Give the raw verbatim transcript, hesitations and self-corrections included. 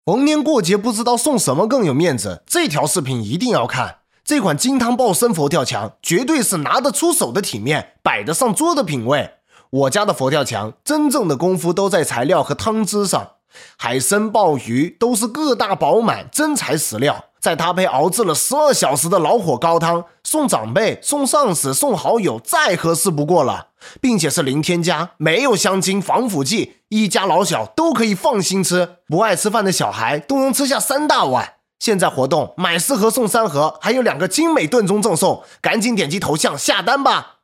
逢年过节不知道送什么更有面子，这条视频一定要看。这款金汤爆参佛跳墙绝对是拿得出手的体面，摆得上桌的品味。我家的佛跳墙真正的功夫都在材料和汤汁上，海参鲍鱼都是个大饱满，真材实料，再搭配熬制了十二小时的老火高汤，送长辈、送上司、送好友再合适不过了，并且是零添加，没有香精、防腐剂，一家老小都可以放心吃，不爱吃饭的小孩都能吃下三大碗。现在活动买四盒送三盒，还有两个精美炖盅赠送，赶紧点击头像下单吧。